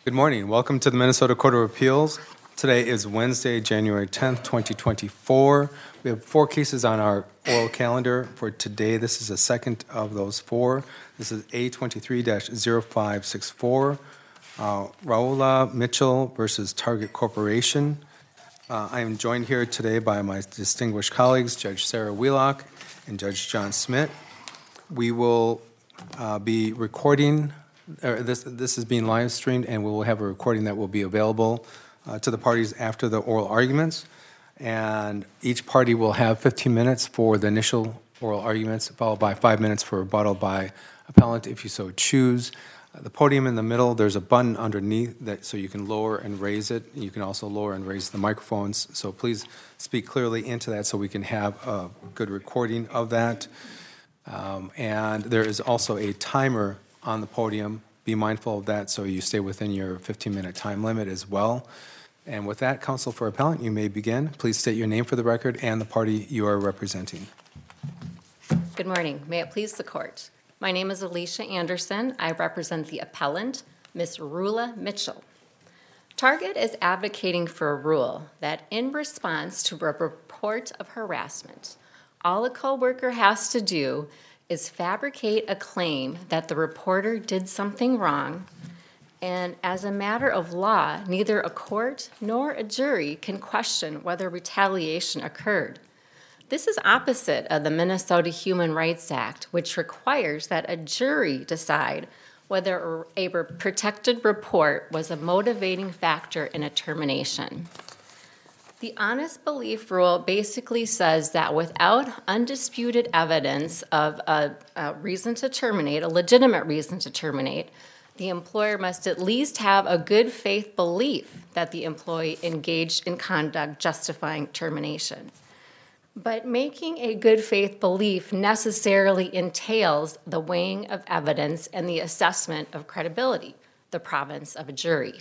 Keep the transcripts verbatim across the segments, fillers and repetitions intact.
Good morning. Welcome to the Minnesota Court of Appeals. Today is Wednesday, January tenth, twenty twenty-four. We have four cases on our oral calendar for today. This is the second of those four. This is A twenty-three dash zero five six four, uh, Raula Mitchell versus Target Corporation. Uh, I am joined here today by my distinguished colleagues, Judge Sarah Wheelock and Judge John Smith. We will uh, be recording Uh, this this is being live streamed, and we will have a recording that will be available uh, to the parties after the oral arguments. And each party will have fifteen minutes for the initial oral arguments, followed by five minutes for rebuttal by appellant, if you so choose. Uh, the podium in the middle, there's a button underneath that so you can lower and raise it. You can also lower and raise the microphones. So please speak clearly into that so we can have a good recording of that. Um, and there is also a timer on the podium. Be mindful of that so you stay within your fifteen-minute time limit as well. And with that, counsel for appellant, you may begin. Please state your name for the record and the party you are representing. Good morning. May it please the court. My name is Alicia Anderson. I represent the appellant, Miz Raula Mitchell. Target is advocating for a rule that in response to a report of harassment, all a coworker has to do is fabricate a claim that the reporter did something wrong, and as a matter of law, neither a court nor a jury can question whether retaliation occurred. This is opposite of the Minnesota Human Rights Act, which requires that a jury decide whether a protected report was a motivating factor in a termination. The honest belief rule basically says that without undisputed evidence of a, a reason to terminate, a legitimate reason to terminate, the employer must at least have a good faith belief that the employee engaged in conduct justifying termination. But making a good faith belief necessarily entails the weighing of evidence and the assessment of credibility, the province of a jury.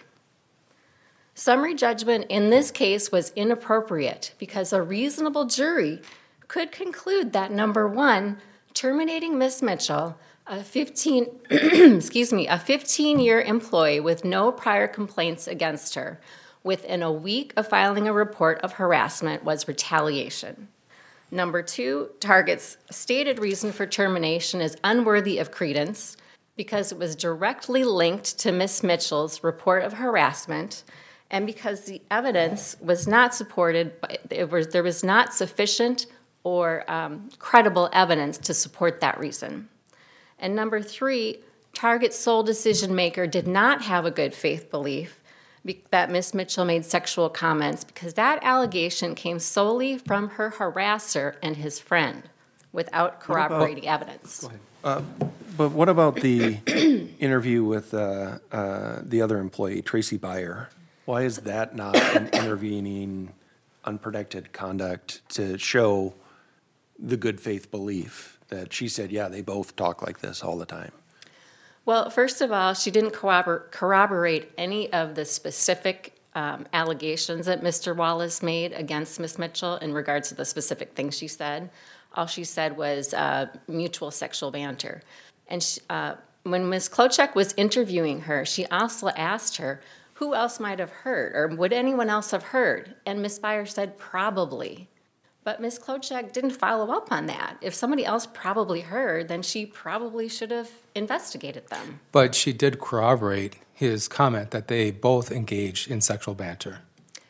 Summary judgment in this case was inappropriate because a reasonable jury could conclude that, number one, terminating Miz Mitchell, a fifteen, excuse me, a fifteen-year employee with no prior complaints against her, within a week of filing a report of harassment was retaliation. Number two, Target's stated reason for termination is unworthy of credence because it was directly linked to Miz Mitchell's report of harassment, and because the evidence was not supported, by, it was, there was not sufficient or um, credible evidence to support that reason. And number three, Target's sole decision maker did not have a good faith belief be, that Miz Mitchell made sexual comments because that allegation came solely from her harasser and his friend without corroborating about, evidence. Go ahead. Uh, but what about the interview with uh, uh, the other employee, Tracy Byer? Why is that not an intervening, unprotected conduct to show the good faith belief that she said, yeah, they both talk like this all the time? Well, first of all, she didn't corrobor- corroborate any of the specific um, allegations that Mister Wallace made against Miz Mitchell in regards to the specific things she said. All she said was uh, mutual sexual banter. And she, uh, when Miz Klochek was interviewing her, she also asked her, who else might have heard, or would anyone else have heard? And Miz Byer said, probably. But Miz Klochek didn't follow up on that. If somebody else probably heard, then she probably should have investigated them. But she did corroborate his comment that they both engaged in sexual banter.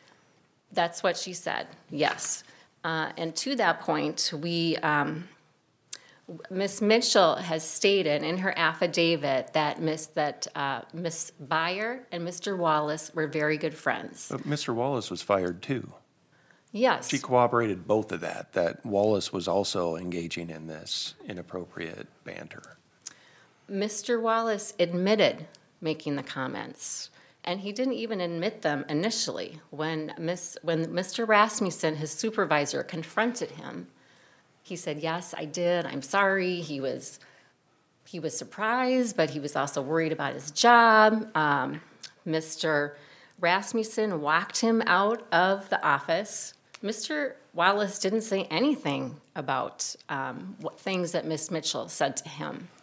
That's what she said, yes. Uh, and to that point, we... Um, Miz Mitchell has stated in her affidavit that Miss that uh, Miz Byer and Mister Wallace were very good friends. But Mister Wallace was fired too. Yes. She corroborated both of that, that Wallace was also engaging in this inappropriate banter. Mister Wallace admitted making the comments, and he didn't even admit them initially. When Miss when Mister Rasmussen, his supervisor, confronted him, he said, yes, I did. I'm sorry. He was he was surprised, but he was also worried about his job. Um, Mister Rasmussen walked him out of the office. Mister Wallace didn't say anything about um, what things that Miz Mitchell said to him.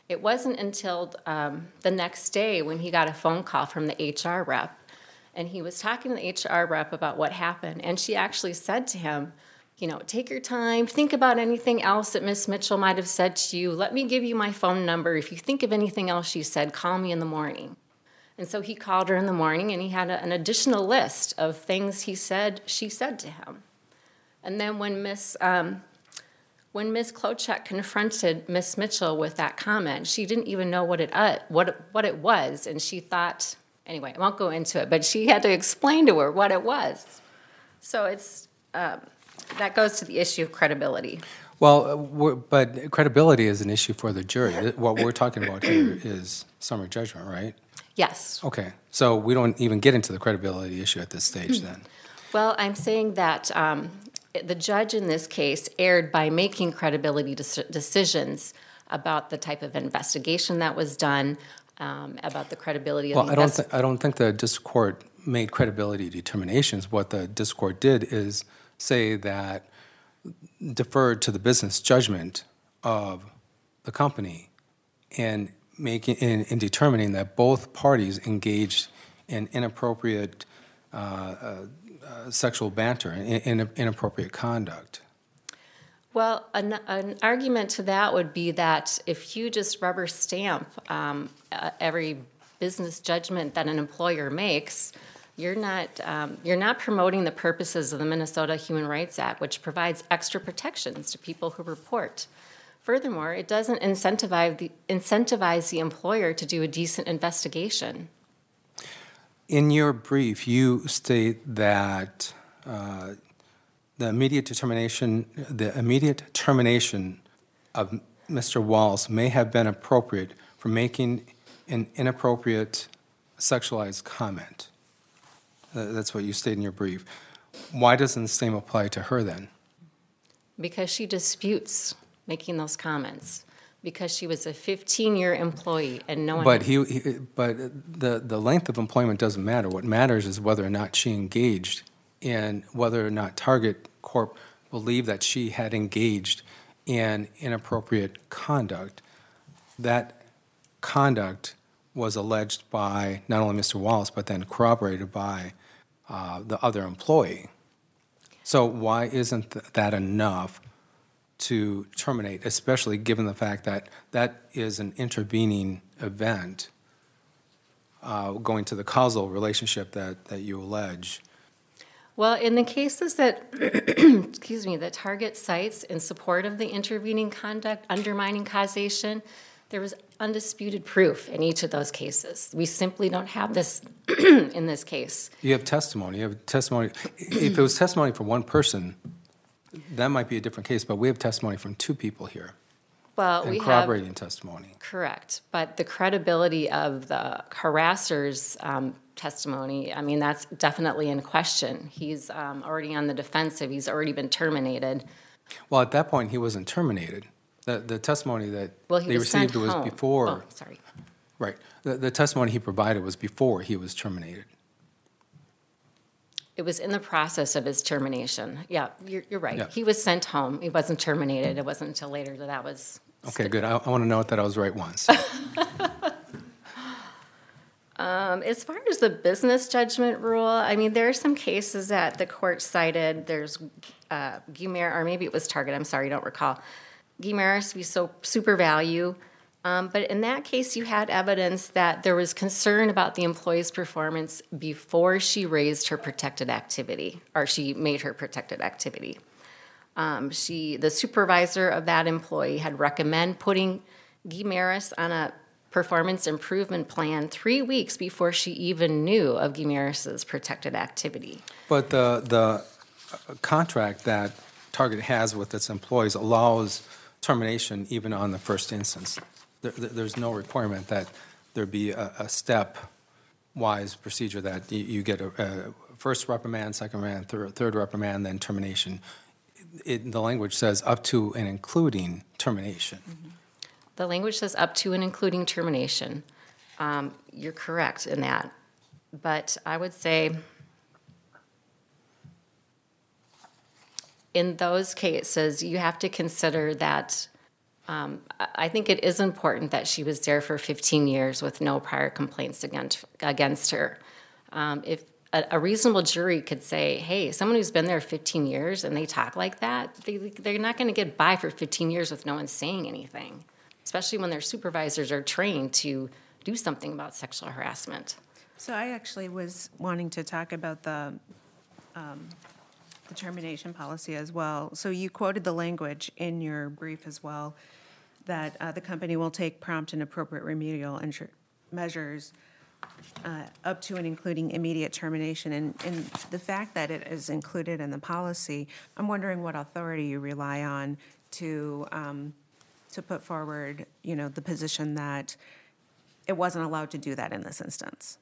It wasn't until um, the next day when he got a phone call from the H R rep, and he was talking to the H R rep about what happened, and she actually said to him, you know, take your time, think about anything else that Miss Mitchell might have said to you. Let me give you my phone number. If you think of anything else she said, call me in the morning. And so he called her in the morning, and he had a, an additional list of things he said she said to him. And then when Miss um, when Miss Klochek confronted Miss Mitchell with that comment, she didn't even know what it uh, what what it was, and she thought, anyway, I won't go into it, but she had to explain to her what it was. So it's um, that goes to the issue of credibility. Well, uh, we're, but credibility is an issue for the jury. What we're talking about here is summary judgment, right? Yes. Okay, so we don't even get into the credibility issue at this stage then. Well, I'm saying that um, the judge in this case erred by making credibility dec- decisions about the type of investigation that was done, um, about the credibility of Well, the I don't, invest- thi- I don't think the district court made credibility determinations. What the district court did is say that deferred to the business judgment of the company and making in, in determining that both parties engaged in inappropriate uh, uh, uh, sexual banter and in, inappropriate conduct. Well, an, an argument to that would be that if you just rubber stamp um, uh, every business judgment that an employer makes, you're not um, you're not promoting the purposes of the Minnesota Human Rights Act, which provides extra protections to people who report. Furthermore, it doesn't incentivize the incentivize the employer to do a decent investigation. In your brief, you state that uh, the immediate determination, the immediate termination of Mister Walls may have been appropriate for making an inappropriate sexualized comment. Uh, that's what you state in your brief. Why doesn't the same apply to her then? Because she disputes making those comments. Because she was a fifteen-year employee and no one. But he, he, but the the length of employment doesn't matter. What matters is whether or not she engaged, and whether or not Target Corp believed that she had engaged in inappropriate conduct. That conduct was alleged by not only Mister Wallace, but then corroborated by uh, the other employee. So why isn't th- that enough to terminate, especially given the fact that that is an intervening event uh, going to the causal relationship that, that you allege? Well, in the cases that, excuse me, that Target cites in support of the intervening conduct undermining causation, there was undisputed proof in each of those cases. We simply don't have this in this case. You have testimony. You have testimony. If it was testimony from one person, that might be a different case, but we have testimony from two people here. Well, and we have corroborating testimony. correct, but the credibility of the harasser's um, testimony, I mean, that's definitely in question. He's um, already on the defensive. He's already been terminated. Well, at that point, he wasn't terminated. The, the testimony that Well, he they was sent received was home. before. Oh, sorry. Right. The, the testimony he provided was before he was terminated. It was in the process of his termination. Yeah, you're, you're right. Yeah. He was sent home. He wasn't terminated. It wasn't until later that that was. Okay, good. I, I want to note that I was right once. Um, as far as the business judgment rule, I mean, there are some cases that the court cited. There's uh, Guimer, or maybe it was Target. I'm sorry, I don't recall. Guimaris v. So Super Value. Um, but in that case, you had evidence that there was concern about the employee's performance before she raised her protected activity, or she made her protected activity. Um, she, the supervisor of that employee, had recommended putting Guimaris on a performance improvement plan three weeks before she even knew of Guimaris's protected activity. But the, the contract that Target has with its employees allows termination even on the first instance. There, there's no requirement that there be a, a step-wise procedure that you, you get a, a first reprimand, second reprimand, third, third reprimand, then termination. It, the language says up to and including termination. Mm-hmm. The language says up to and including termination. Um, you're correct in that. But I would say in those cases, you have to consider that Um, I I think it is important that she was there for fifteen years with no prior complaints against, against her. Um, if a, a reasonable jury could say, hey, someone who's been there fifteen years and they talk like that, they, they're not going to get by for fifteen years with no one saying anything, especially when their supervisors are trained to do something about sexual harassment. So I actually was wanting to talk about the, um, the termination policy as well. So you quoted the language in your brief as well, that uh, the company will take prompt and appropriate remedial insur- measures uh, up to and including immediate termination. And, and the fact that it is included in the policy, I'm wondering what authority you rely on to, um, to put forward, you know, the position that it wasn't allowed to do that in this instance.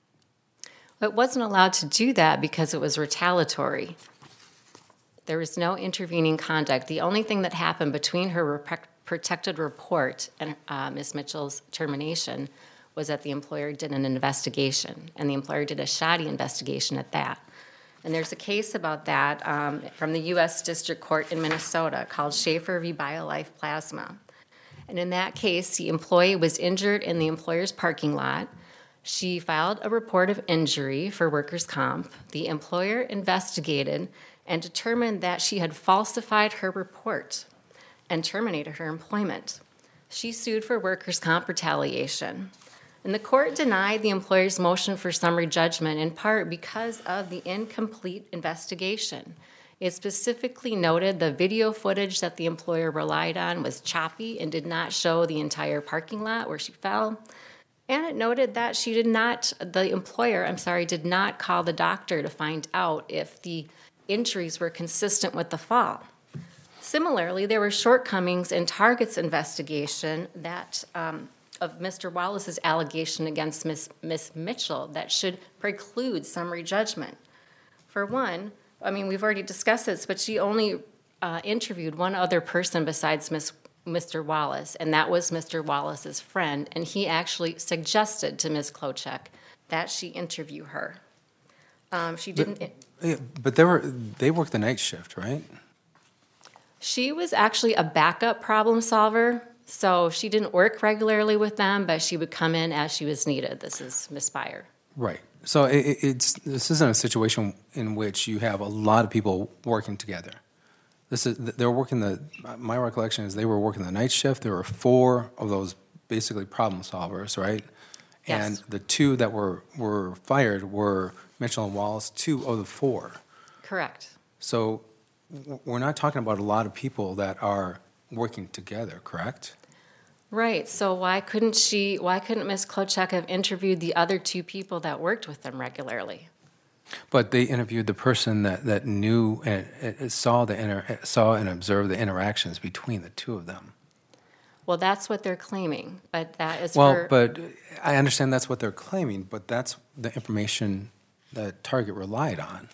It wasn't allowed to do that because it was retaliatory. There was no intervening conduct. The only thing that happened between her rep- protected report and uh, Miz Mitchell's termination was that the employer did an investigation, and the employer did a shoddy investigation at that. And there's a case about that um, from the U S District Court in Minnesota called Schaefer v. BioLife Plasma. And in that case, the employee was injured in the employer's parking lot. She filed a report of injury for workers' comp. The employer investigated and determined that she had falsified her report and terminated her employment. She sued for workers' comp retaliation. And the court denied the employer's motion for summary judgment in part because of the incomplete investigation. It specifically noted the video footage that the employer relied on was choppy and did not show the entire parking lot where she fell. And it noted that she did not, the employer, I'm sorry, did not call the doctor to find out if the injuries were consistent with the fall. Similarly, there were shortcomings in Target's investigation that um, of Mister Wallace's allegation against Miz Miz Mitchell that should preclude summary judgment. For one, I mean, we've already discussed this, but she only uh, interviewed one other person besides Miz Mister Wallace, and that was Mister Wallace's friend, and he actually suggested to Miz Klochek that she interview her. Um, she didn't. But, yeah, but they were they worked the night shift, right? She was actually a backup problem solver, so she didn't work regularly with them, but she would come in as she was needed. This is Miz Spire. Right. So it, it's this isn't a situation in which you have a lot of people working together. This is they're working the. My recollection is they were working the night shift. There were four of those basically problem solvers, right? Yes. And the two that were were fired were Mitchell and Wallace, two of the four. Correct. So w- we're not talking about a lot of people that are working together, correct? Right. So why couldn't she? Why couldn't Miz Klochek have interviewed the other two people that worked with them regularly? But they interviewed the person that, that knew and uh, saw the inter, saw and observed the interactions between the two of them. Well, that's what they're claiming, but that is Well, for. but I understand that's what they're claiming, but that's the information that Target relied on.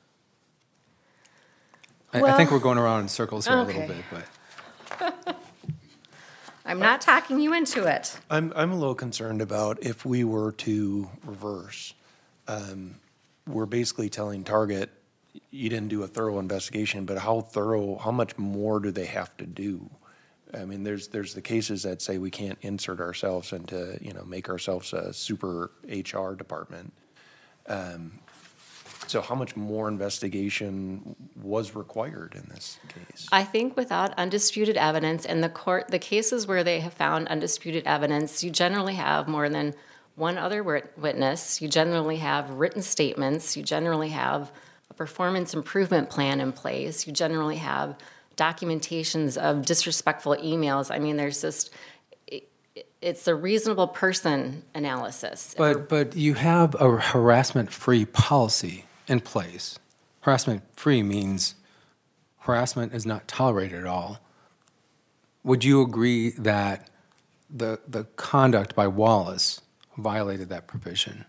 I, I think Well, we're going around in circles here a little okay. bit, but I'm not talking you into it. I'm, I'm a little concerned about if we were to reverse. Um, we're basically telling Target, you didn't do a thorough investigation, but how thorough, how much more do they have to do? I mean, there's, there's the cases that say we can't insert ourselves into, you know, make ourselves a super H R department. Um, so how much more investigation was required in this case? I think without undisputed evidence, and the court, the cases where they have found undisputed evidence, you generally have more than one other wit- witness. You generally have written statements. You generally have a performance improvement plan in place. You generally have documentations of disrespectful emails. I mean, there's just, it, it's a reasonable person analysis. but but you have a harassment-free policy in place. Harassment-free means harassment is not tolerated at all. Would you agree that the the conduct by Wallace violated that provision?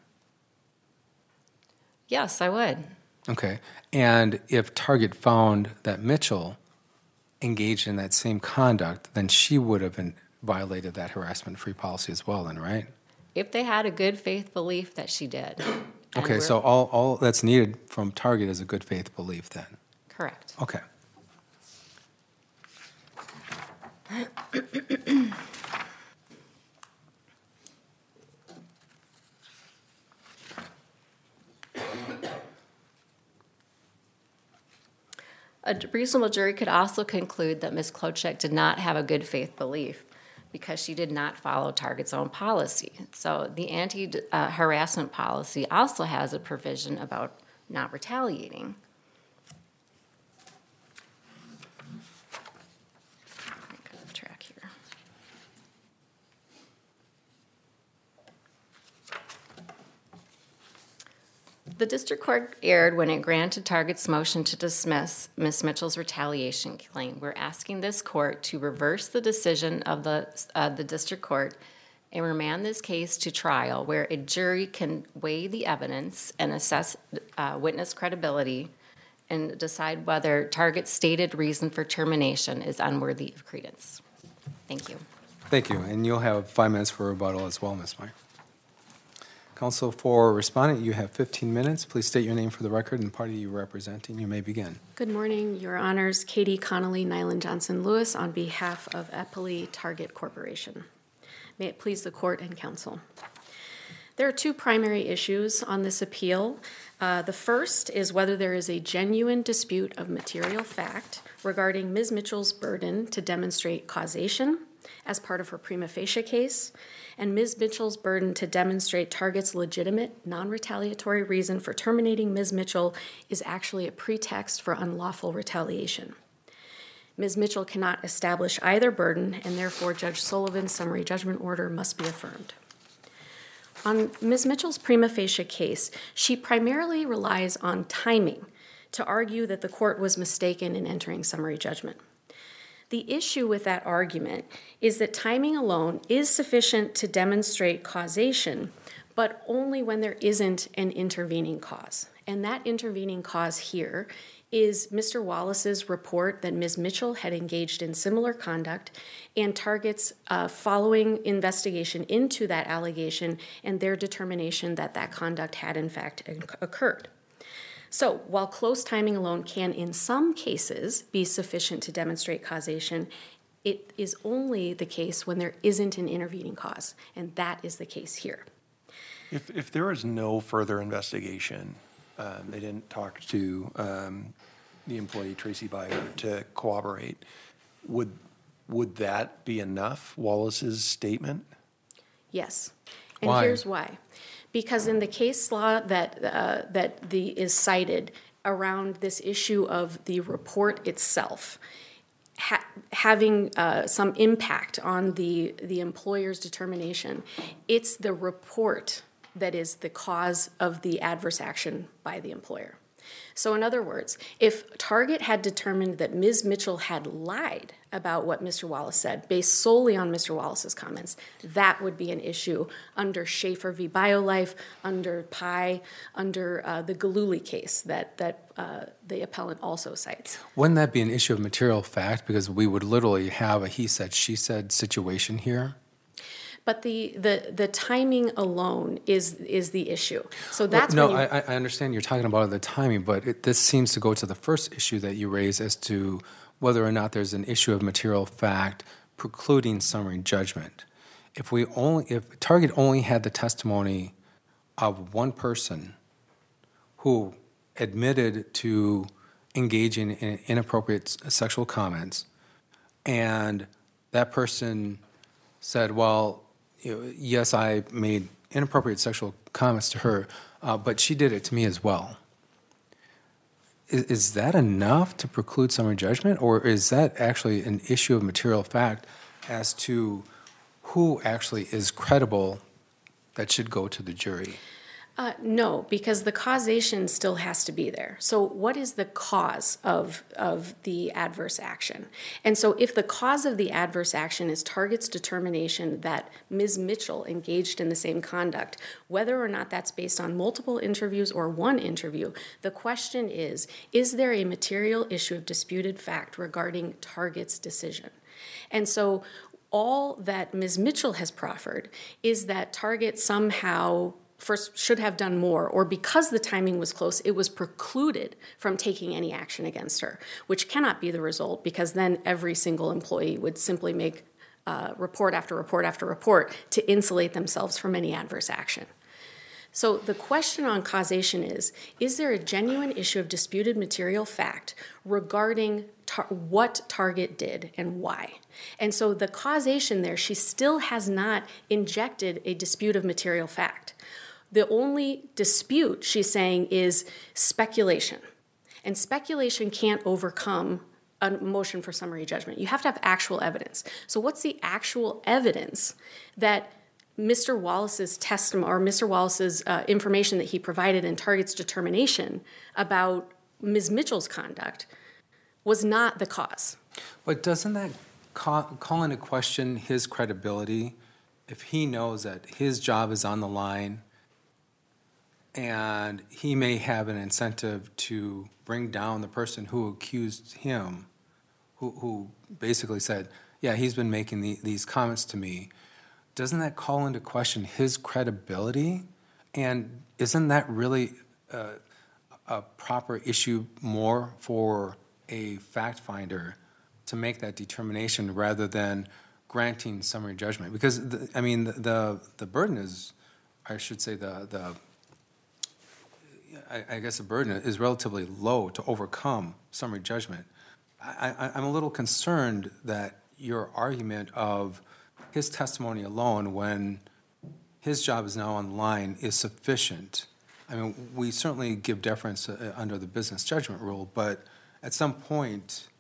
Yes, I would. Okay. And if Target found that Mitchell engaged in that same conduct, then she would have been violated that harassment-free policy as well, then, right? If they had a good faith belief that she did. And Okay, we're- so all, all that's needed from Target is a good faith belief then. Correct. Okay. A reasonable jury could also conclude that Miz Klochek did not have a good faith belief because she did not follow Target's own policy. So the anti-harassment policy also has a provision about not retaliating. I got off track here. The district court erred when it granted Target's motion to dismiss Miz Mitchell's retaliation claim. We're asking this court to reverse the decision of the, uh, the district court and remand this case to trial where a jury can weigh the evidence and assess uh, witness credibility and decide whether Target's stated reason for termination is unworthy of credence. Thank you. Thank you, and you'll have five minutes for rebuttal as well, Miz Meyer. Counsel for respondent, you have fifteen minutes. Please state your name for the record and party you're representing. You may begin. Good morning, Your Honors. Katie Connolly, Nyland Johnson Lewis, on behalf of Eppley Target Corporation. May it please the court and counsel. There are two primary issues on this appeal. Uh, the first is whether there is a genuine dispute of material fact regarding Miz Mitchell's burden to demonstrate causation as part of her prima facie case, and Miz Mitchell's burden to demonstrate Target's legitimate, non-retaliatory reason for terminating Miz Mitchell is actually a pretext for unlawful retaliation. Miz Mitchell cannot establish either burden, and therefore Judge Sullivan's summary judgment order must be affirmed. On Miz Mitchell's prima facie case, she primarily relies on timing to argue that the court was mistaken in entering summary judgment. The issue with that argument is that timing alone is sufficient to demonstrate causation, but only when there isn't an intervening cause. And that intervening cause here is Mister Wallace's report that Miz Mitchell had engaged in similar conduct and Target's uh, following investigation into that allegation and their determination that that conduct had in fact occurred. So while close timing alone can in some cases be sufficient to demonstrate causation, it is only the case when there isn't an intervening cause, and that is the case here. If, if there is no further investigation, um, they didn't talk to um, the employee, Tracy Byer, to corroborate, would, would that be enough, Wallace's statement? Yes, and Why? here's why. Because in the case law that uh, that the is cited around this issue of the report itself ha- having uh, some impact on the the employer's determination, it's the report that is the cause of the adverse action by the employer. So in other words, if Target had determined that Miz Mitchell had lied about what Mister Wallace said based solely on Mister Wallace's comments, that would be an issue under Schaefer v. BioLife, under Pye, under uh, the Gillooly case that, that uh, the appellant also cites. Wouldn't that be an issue of material fact because we would literally have a he said, she said situation here? But the, the, the timing alone is is the issue. So that's no, when you, I, I understand you're talking about the timing, but it, this seems to go to the first issue that you raised as to whether or not there's an issue of material fact precluding summary judgment. If we only, if Target only had the testimony of one person who admitted to engaging in inappropriate sexual comments, and that person said, well, you know, yes, I made inappropriate sexual comments to her, uh, but she did it to me as well. Is, is that enough to preclude summary judgment, or is that actually an issue of material fact as to who actually is credible that should go to the jury? Uh, no, because the causation still has to be there. So what is the cause of, of the adverse action? And so if the cause of the adverse action is Target's determination that Miz Mitchell engaged in the same conduct, whether or not that's based on multiple interviews or one interview, the question is, is there a material issue of disputed fact regarding Target's decision? And so all that Miz Mitchell has proffered is that Target somehow first should have done more, or because the timing was close, it was precluded from taking any action against her, which cannot be the result, because then every single employee would simply make uh, report after report after report to insulate themselves from any adverse action. So the question on causation is, is there a genuine issue of disputed material fact regarding tar- what Target did and why? And so the causation there, she still has not injected a dispute of material fact. The only dispute, she's saying, is speculation. And speculation can't overcome a motion for summary judgment. You have to have actual evidence. So what's the actual evidence that Mister Wallace's testimony, or Mister Wallace's uh, information that he provided in Target's determination about Miz Mitchell's conduct was not the cause? But doesn't that call, call into question his credibility if he knows that his job is on the line and he may have an incentive to bring down the person who accused him, who, who basically said, yeah, he's been making the, these comments to me? Doesn't that call into question his credibility? And isn't that really uh, a proper issue more for a fact finder to make that determination rather than granting summary judgment? Because, the, I mean, the, the the burden is, I should say, the, the I, I guess the burden is relatively low to overcome summary judgment. I, I, I'm a little concerned that your argument of his testimony alone, when his job is now on the line, is sufficient. I mean, we certainly give deference uh, under the business judgment rule, but at some point,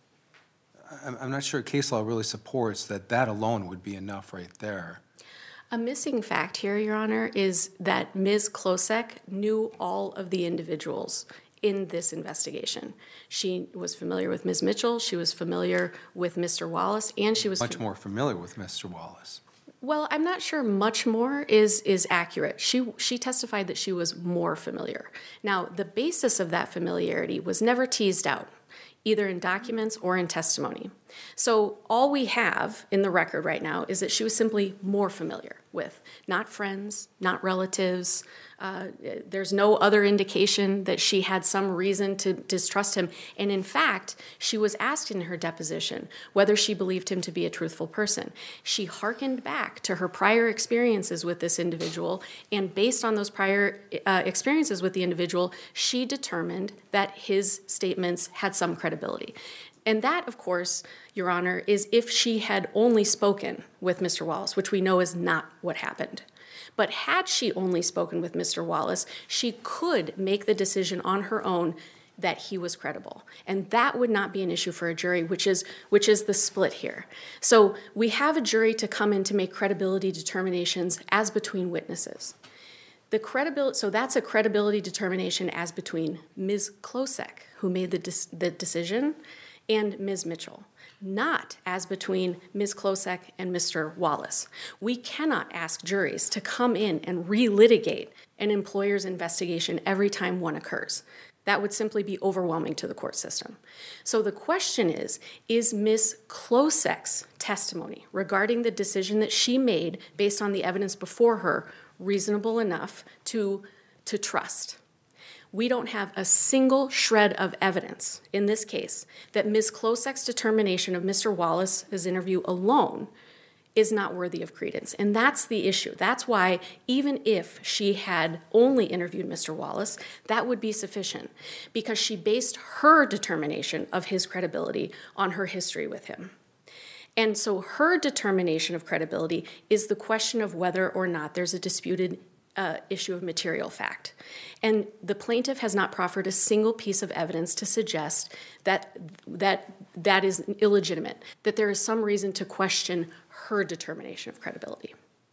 I'm, I'm not sure case law really supports that that alone would be enough right there. A missing fact here, Your Honor, is that Miz Klosek knew all of the individuals in this investigation. She was familiar with Miz Mitchell, she was familiar with Mister Wallace, and she was Much more familiar with Mister Wallace. Well, I'm not sure much more is is accurate. She she testified that she was more familiar. Now, the basis of that familiarity was never teased out, either in documents or in testimony. So all we have in the record right now is that she was simply more familiar with, not friends, not relatives. Uh, there's no other indication that she had some reason to distrust him. And in fact, she was asked in her deposition whether she believed him to be a truthful person. She hearkened back to her prior experiences with this individual, and based on those prior uh, experiences with the individual, she determined that his statements had some credibility. And that, of course, Your Honor, is if she had only spoken with Mister Wallace, which we know is not what happened. But had she only spoken with Mister Wallace, she could make the decision on her own that he was credible. And that would not be an issue for a jury, which is which is the split here. So we have a jury to come in to make credibility determinations as between witnesses. The credibility, so that's a credibility determination as between Miz Klosek, who made the, de- the decision, and Miz Mitchell, not as between Miz Klosek and Mister Wallace. We cannot ask juries to come in and relitigate an employer's investigation every time one occurs. That would simply be overwhelming to the court system. So the question is, is Miz Klosek's testimony regarding the decision that she made based on the evidence before her reasonable enough to, to trust? We don't have a single shred of evidence in this case that Miz Klosek's determination of Mister Wallace's interview alone is not worthy of credence. And that's the issue. That's why even if she had only interviewed Mister Wallace, that would be sufficient, because she based her determination of his credibility on her history with him. And so her determination of credibility is the question of whether or not there's a disputed Uh, issue of material fact. And the plaintiff has not proffered a single piece of evidence to suggest that that that is illegitimate, that there is some reason to question her determination of credibility.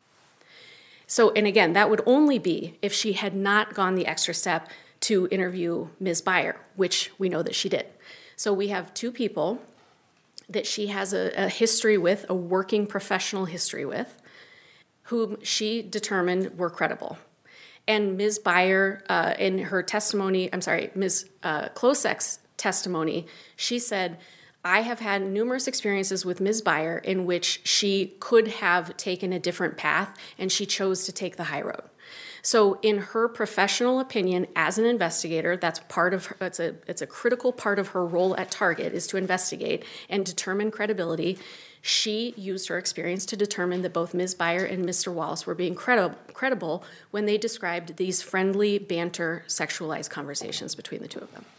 So, and again, that would only be if she had not gone the extra step to interview Miz Beyer, which we know that she did. So we have two people that she has a, a history with, a working professional history with, whom she determined were credible. And Miz Beyer, uh, in her testimony, I'm sorry, Miz Uh, Klosek's testimony, she said, I have had numerous experiences with Miz Byer in which she could have taken a different path and she chose to take the high road. So in her professional opinion as an investigator, that's part of her, it's a it's a critical part of her role at Target is to investigate and determine credibility. She used her experience to determine that both Miz Byer and Mister Wallace were being credi- credible when they described these friendly, banter, sexualized conversations between the two of them.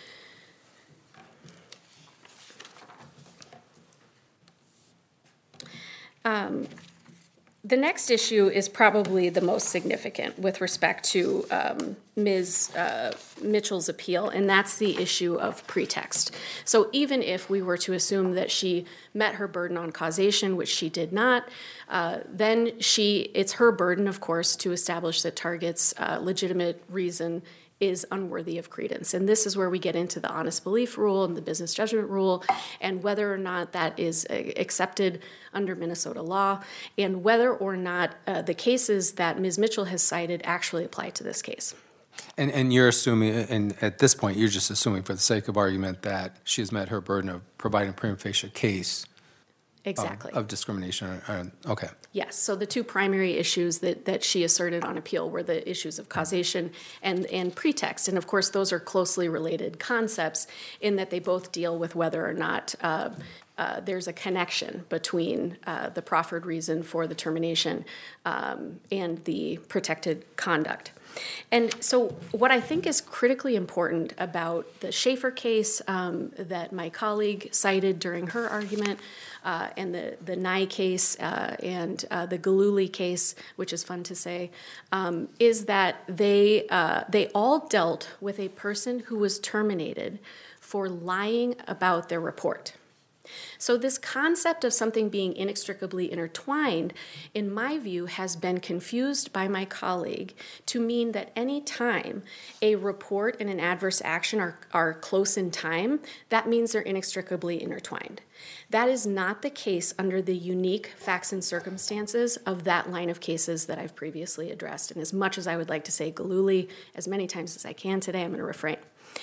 Um, the next issue is probably the most significant with respect to um, Miz Uh, Mitchell's appeal, and that's the issue of pretext. So even if we were to assume that she met her burden on causation, which she did not, uh, then she it's her burden, of course, to establish that Target's uh, legitimate reason is unworthy of credence. And this is where we get into the honest belief rule and the business judgment rule, and whether or not that is uh, accepted under Minnesota law, and whether or not uh, the cases that Miz Mitchell has cited actually apply to this case. And, and you're assuming, and at this point, you're just assuming for the sake of argument that she has met her burden of providing a prima facie case Exactly. of, of discrimination. Or, or, okay. Yes, so the two primary issues that, that she asserted on appeal were the issues of causation and, and pretext. And of course, those are closely related concepts in that they both deal with whether or not uh, uh, there's a connection between uh, the proffered reason for the termination um, and the protected conduct. And so what I think is critically important about the Schaefer case um, that my colleague cited during her argument, uh, and the, the Nye case uh, and uh, the Gillooly case, which is fun to say, um, is that they, uh, they all dealt with a person who was terminated for lying about their report. So this concept of something being inextricably intertwined, in my view, has been confused by my colleague to mean that any time a report and an adverse action are, are close in time, that means they're inextricably intertwined. That is not the case under the unique facts and circumstances of that line of cases that I've previously addressed. And as much as I would like to say Gillooly as many times as I can today, I'm going to refrain.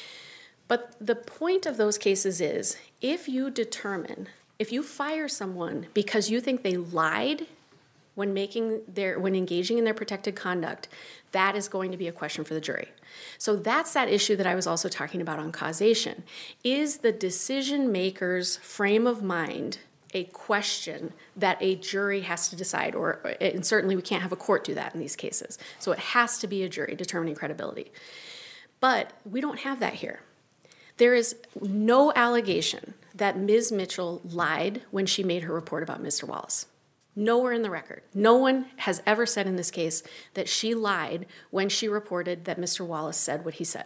But the point of those cases is, if you determine, if you fire someone because you think they lied when making their, when engaging in their protected conduct, that is going to be a question for the jury. So that's that issue that I was also talking about on causation. Is the decision maker's frame of mind a question that a jury has to decide, or, and certainly we can't have a court do that in these cases. So it has to be a jury determining credibility. But we don't have that here. There is no allegation that Miz Mitchell lied when she made her report about Mister Wallace. Nowhere in the record. No one has ever said in this case that she lied when she reported that Mister Wallace said what he said.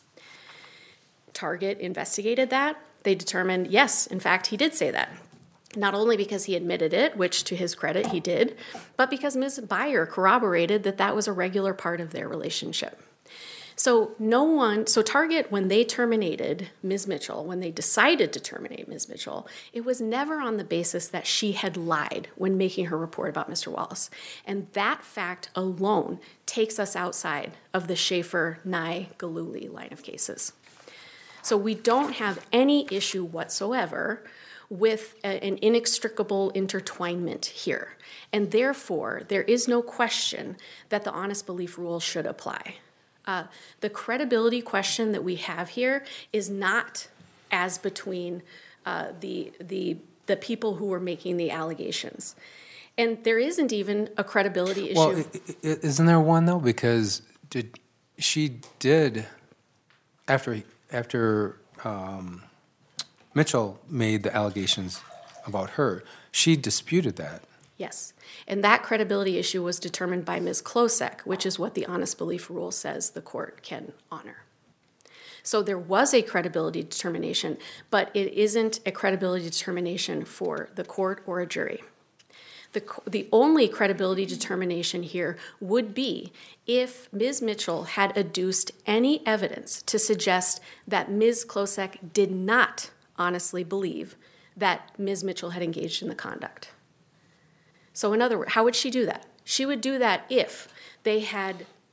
Target investigated that. They determined, yes, in fact, he did say that. Not only because he admitted it, which to his credit he did, but because Miz Byer corroborated that that was a regular part of their relationship. So no one, so Target, when they terminated Miz Mitchell, when they decided to terminate Miz Mitchell, it was never on the basis that she had lied when making her report about Mister Wallace. And that fact alone takes us outside of the Schaefer, Nye, Gillooly line of cases. So we don't have any issue whatsoever with a, an inextricable intertwinement here. And therefore, there is no question that the honest belief rule should apply. Uh, the credibility question that we have here is not as between uh, the, the, the people who were making the allegations. And there isn't even a credibility issue. Well, i- i- isn't there one, though? Because did she did, after, after um, Mitchell made the allegations about her, she disputed that. Yes. And that credibility issue was determined by Miz Klosek, which is what the honest belief rule says the court can honor. So there was a credibility determination, but it isn't a credibility determination for the court or a jury. The, the only credibility determination here would be if Miz Mitchell had adduced any evidence to suggest that Miz Klosek did not honestly believe that Miz Mitchell had engaged in the conduct. So in other words, how would she do that? She would do that if they had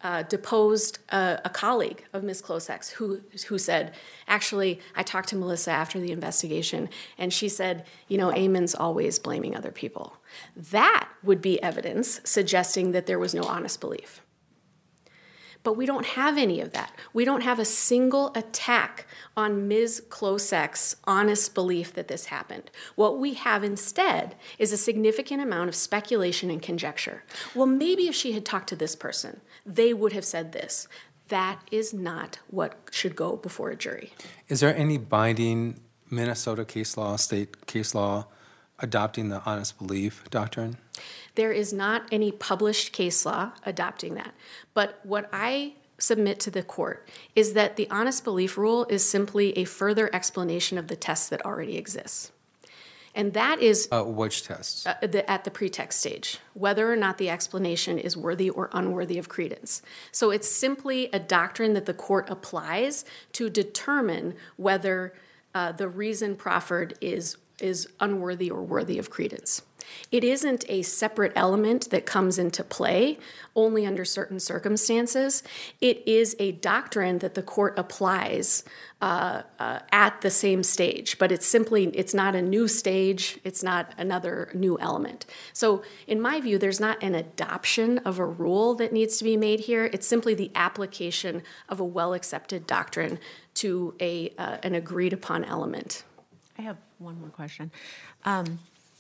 uh, deposed a, a colleague of Miz Klosak's who, who said, actually, I talked to Melissa after the investigation, and she said, you know, Eamon's always blaming other people. That would be evidence suggesting that there was no honest belief. But we don't have any of that. We don't have a single attack on Miz Klosak's honest belief that this happened. What we have instead is a significant amount of speculation and conjecture. Well, maybe if she had talked to this person, they would have said this. That is not what should go before a jury. Is there any binding Minnesota case law, state case law, adopting the honest belief doctrine? There is not any published case law adopting that. But what I submit to the court is that the honest belief rule is simply a further explanation of the test that already exists. And that is Uh, which tests? uh, the, at the pretext stage, whether or not the explanation is worthy or unworthy of credence. So it's simply a doctrine that the court applies to determine whether uh, the reason proffered is, is unworthy or worthy of credence. It isn't a separate element that comes into play only under certain circumstances. It is a doctrine that the court applies uh, uh, at the same stage, but it's simply, it's not a new stage, it's not another new element. So in my view, there's not an adoption of a rule that needs to be made here. It's simply the application of a well-accepted doctrine to a uh, an agreed-upon element. I have one more question. Um,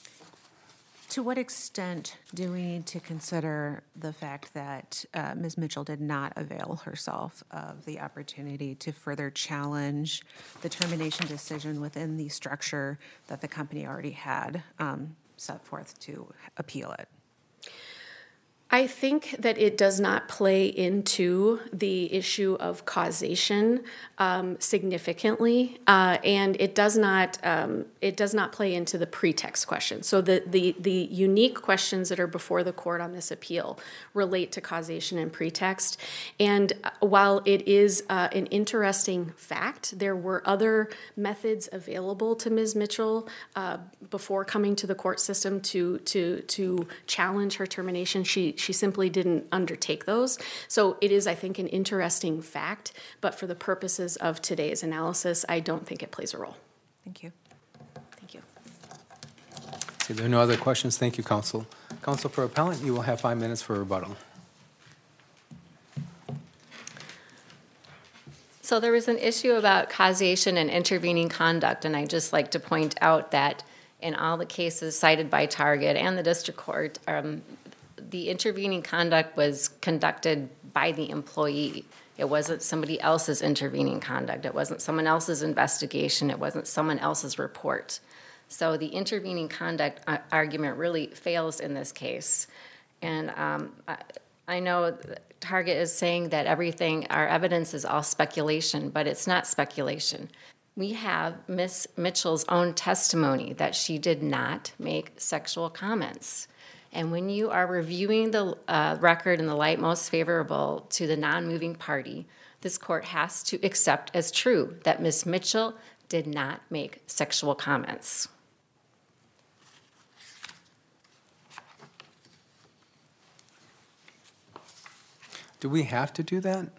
To what extent do we need to consider the fact that uh, Miz Mitchell did not avail herself of the opportunity to further challenge the termination decision within the structure that the company already had um, set forth to appeal it? I think that it does not play into the issue of causation um, significantly, uh, and it does not um, it does not play into the pretext question. So the, the the unique questions that are before the court on this appeal relate to causation and pretext. And while it is uh, an interesting fact, there were other methods available to Miz Mitchell uh, before coming to the court system to to to challenge her termination. She She simply didn't undertake those. So it is, I think, an interesting fact, but for the purposes of today's analysis, I don't think it plays a role. Thank you. Thank you. See, there are no other questions. Thank you, counsel. Counsel for appellant, you will have five minutes for rebuttal. So there was an issue about causation and intervening conduct, and I'd just like to point out that in all the cases cited by Target and the district court, um, the intervening conduct was conducted by the employee. It wasn't somebody else's intervening conduct. It wasn't someone else's investigation. It wasn't someone else's report. So the intervening conduct uh, argument really fails in this case. And um, I, I know Target is saying that everything, our evidence is all speculation, but it's not speculation. We have Miz Mitchell's own testimony that she did not make sexual comments. And when you are reviewing the uh, record in the light most favorable to the non-moving party, this court has to accept as true that Miz Mitchell did not make sexual comments. Do we have to do that?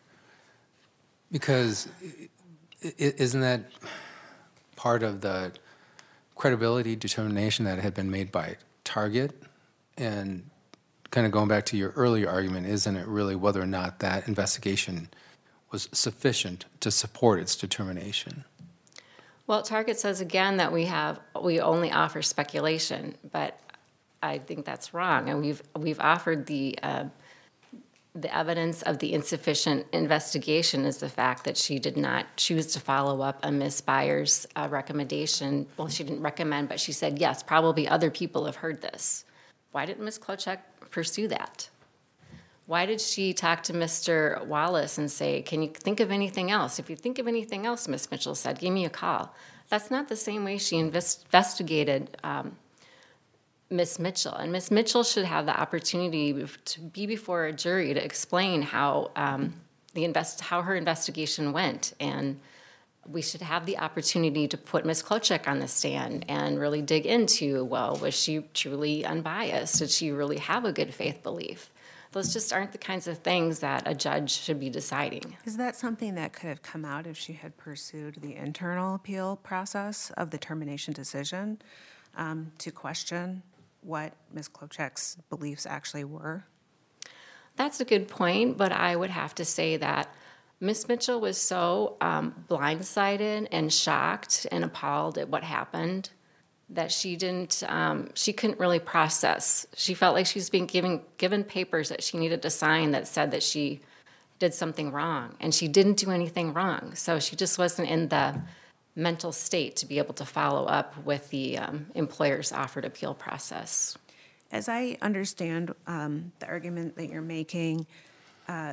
Because i- i- isn't that part of the credibility determination that had been made by Target? And kind of going back to your earlier argument, isn't it really whether or not that investigation was sufficient to support its determination? Well, Target says again that we have we only offer speculation, but I think that's wrong. And we've we've offered the uh, the evidence of the insufficient investigation is the fact that she did not choose to follow up on Miz Byers' uh, recommendation. Well, she didn't recommend, but she said yes, probably other people have heard this. Why didn't Miz Klosak pursue that? Why did she talk to Mister Wallace and say, can you think of anything else? If you think of anything else, Miz Mitchell said, give me a call. That's not the same way she invest- investigated um, Miz Mitchell. And Miz Mitchell should have the opportunity to be before a jury to explain how um, the invest- how her investigation went. And we should have the opportunity to put Miz Klosak on the stand and really dig into, well, was she truly unbiased? Did she really have a good faith belief? those just aren't the kinds of things that a judge should be deciding. Is that something that could have come out if she had pursued the internal appeal process of the termination decision um, to question what Miz Klopchak's beliefs actually were? That's a good point, but I would have to say that Miz Mitchell was so um, blindsided and shocked and appalled at what happened that she didn't, um, she couldn't really process. She felt like she was being given, given papers that she needed to sign that said that she did something wrong, and she didn't do anything wrong. So she just wasn't in the mental state to be able to follow up with the um, employer's offered appeal process. As I understand um, the argument that you're making, uh,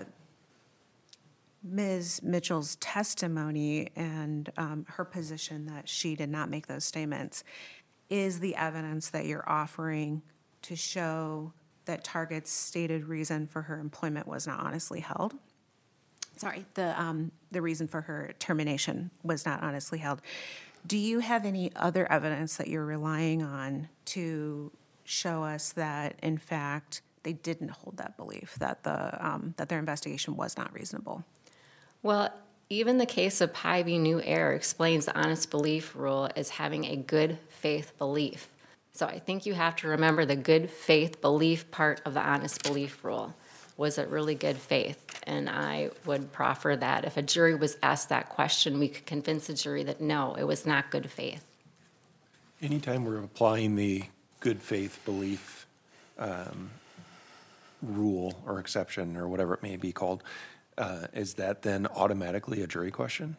Miz Mitchell's testimony and um, her position that she did not make those statements is the evidence that you're offering to show that Target's stated reason for her employment was not honestly held. Sorry, the um, the reason for her termination was not honestly held. Do you have any other evidence that you're relying on to show us that, in fact, they didn't hold that belief, that the um, that their investigation was not reasonable? Well, even the case of Pye v. New Air explains the honest belief rule as having a good faith belief. So I think you have to remember the good faith belief part of the honest belief rule. Was it really good faith? And I would proffer that if a jury was asked that question, we could convince the jury that no, it was not good faith. Anytime we're applying the good faith belief um, rule or exception or whatever it may be called, uh, is that then automatically a jury question?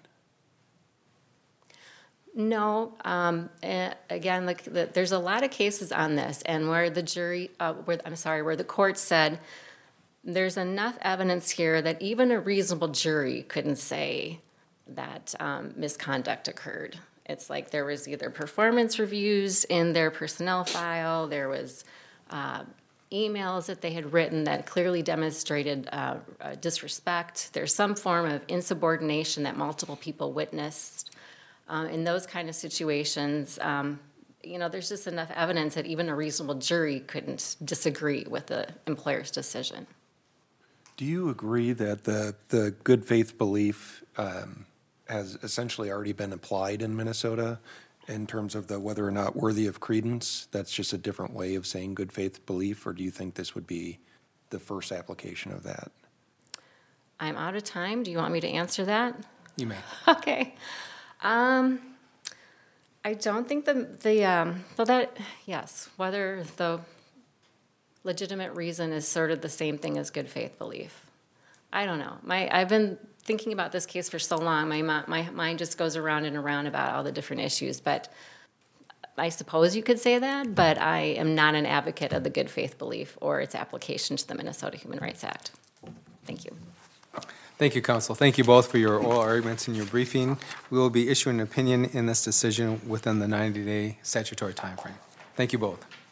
No, um, eh, again, like the, there's a lot of cases on this, and where the jury, uh, where I'm sorry, where the court said there's enough evidence here that even a reasonable jury couldn't say that um, misconduct occurred. It's like there was either performance reviews in their personnel file, there was uh, emails that they had written that clearly demonstrated uh, uh, disrespect. There's some form of insubordination that multiple people witnessed. Um, in those kind of situations, um, you know, there's just enough evidence that even a reasonable jury couldn't disagree with the employer's decision. Do you agree that the, the good faith belief um, has essentially already been applied in Minnesota in terms of the whether or not worthy of credence? That's just a different way of saying good faith belief, or do you think this would be the first application of that? I'm out of time. Do you want me to answer that? You may. Okay. Um, I don't think the, the um, well, that, yes, whether the legitimate reason is sort of the same thing as good faith belief. I don't know. My I've been thinking about this case for so long, my, my mind just goes around and around about all the different issues, but I suppose you could say that, but I am not an advocate of the good faith belief or its application to the Minnesota Human Rights Act. Thank you. Thank you, counsel. Thank you both for your oral arguments and your briefing. We will be issuing an opinion in this decision within the ninety-day statutory timeframe. Thank you both.